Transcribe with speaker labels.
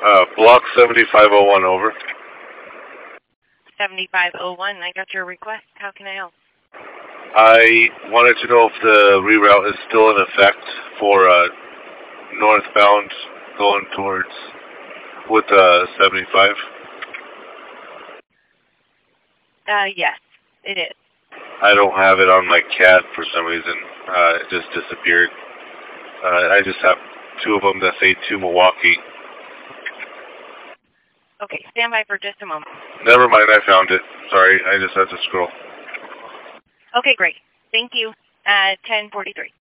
Speaker 1: Block 7501 over.
Speaker 2: 7501, I got your request. How can I help?
Speaker 1: I wanted to know if the reroute is still in effect for northbound going towards with 75.
Speaker 2: Yes, it is.
Speaker 1: I don't have it on my CAD for some reason. It just disappeared. I just have two of them that say to Milwaukee.
Speaker 2: Okay, stand by for just a moment.
Speaker 1: Never mind, I found it. Sorry, I just had to scroll.
Speaker 2: Okay, great. Thank you. 1043.